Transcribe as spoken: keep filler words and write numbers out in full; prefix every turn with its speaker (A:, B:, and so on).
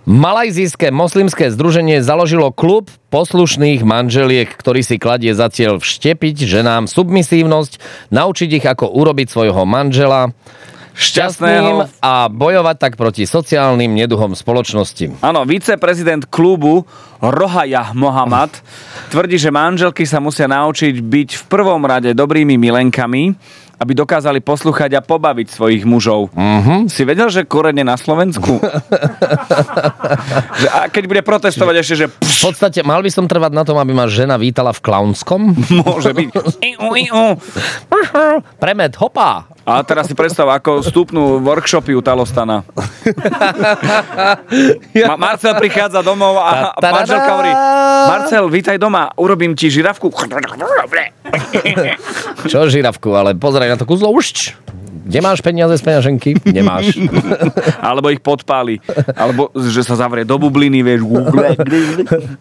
A: Malajzijské moslimské združenie založilo klub poslušných manželiek, ktorý si kladie za cieľ vštepiť ženám submisívnosť, naučiť ich, ako urobiť svojho manžela šťastným a bojovať tak proti sociálnym neduhom spoločnosti.
B: Áno, viceprezident klubu Rohayah Mohamad tvrdí, že manželky sa musia naučiť byť v prvom rade dobrými milenkami, aby dokázali poslúchať a pobaviť svojich mužov. Uh-huh. Si vedel, že korene na Slovensku? Že, a keď bude protestovať ešte, že...
A: V podstate mal by som trvať na tom, aby ma žena vítala v klaunskom?
B: Môže byť.
A: Premed, hopa!
B: A teraz si predstav, ako vstupnú workshopy u Talostana. Ma- Marcel prichádza domov a manželka hovorí: Marcel, vítaj doma, urobím ti žirafku.
A: Čo žirafku, ale pozeraj na to kuzlo už. Kde máš peniaze z peňaženky? Nemáš.
B: Alebo ich podpáli. Alebo že sa zavrie do bubliny, vieš.